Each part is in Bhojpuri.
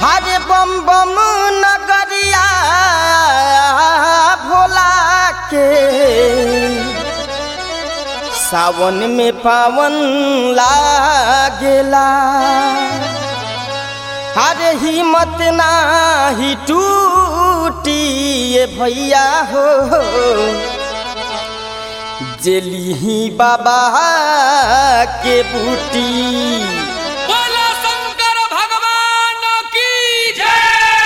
हरे बम बम नगरिया भोला के सावन में पावन लागेला। हरे हिम्मत नाही टूटी ये भैया हो जेली बाबा के बूटी। बोला शंकर भगवान की जय।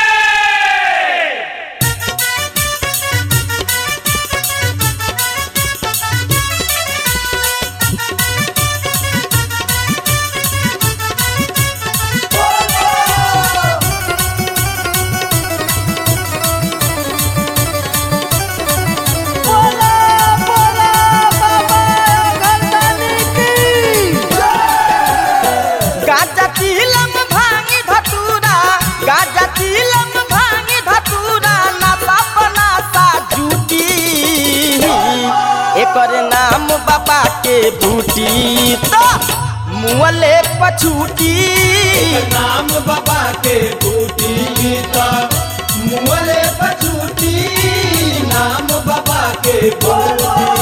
एकर नाम बाबा के बूटी तो मुअले पछूटी। नाम बाबा के बूटी तो मुअले पछूटी। नाम बाबा के बूटी